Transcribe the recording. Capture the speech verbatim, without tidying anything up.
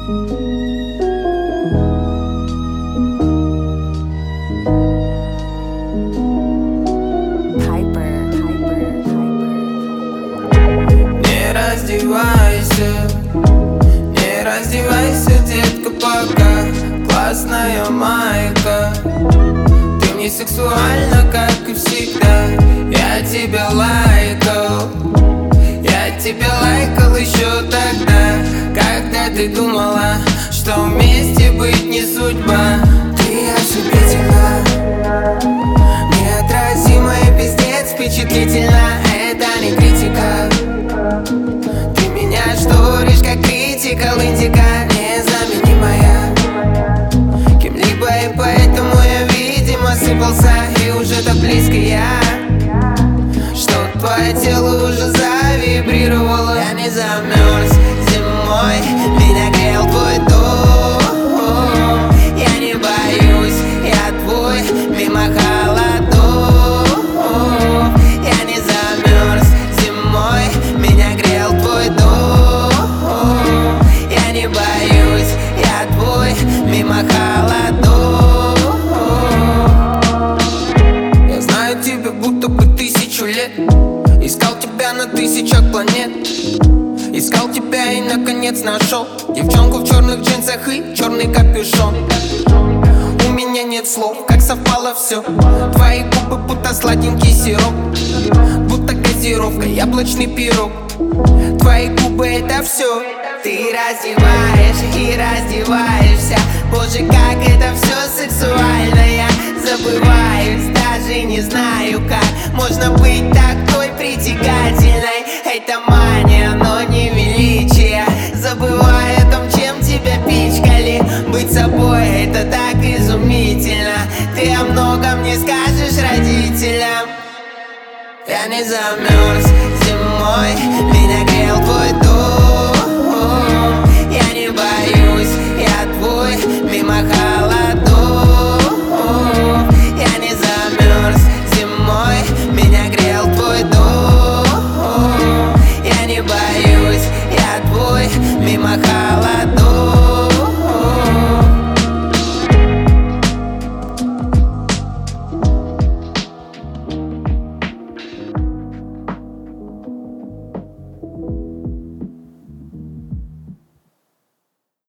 Не раздевайся, не раздевайся, детка, пока классная майка. Ты мне сексуальна, как и всегда. Я тебя лайкал, я тебя лайкал еще тогда, когда ты думала, что вместе быть не судьба. Ты ослепительна, неотразимая, пиздец, впечатлительна. Это не критика, ты меня шторишь, как критикал, индика незаменимая кем-либо, и поэтому я, видимо, сыпался. И уже так близко я, что твое тело уже завибрировало. Я не замерз зимой, меня грел твой дом. Я не боюсь, я твой, мимо холодов. Я не замерз зимой, меня грел твой дом. Я не боюсь, я твой, мимо холодов. Я знаю тебя будто бы тысячу лет, искал тебя на тысячах планет, искал тебя и наконец нашел девчонку в черных джинсах и черный капюшон. У меня нет слов, как совпало все. Твои губы будто сладенький сироп, будто газировка, яблочный пирог. Твои губы это все. Ты раздеваешь и раздеваешься. Боже, как это все сексуально. Я забываюсь, даже не знаю, как можно быть такой притягательной. Это мания, но не величие. Забываю о том, чем тебя пичкали. Быть собой это так изумительно. Ты о многом не скажешь родителям. Я не замерз зимой, меня грел твой дом.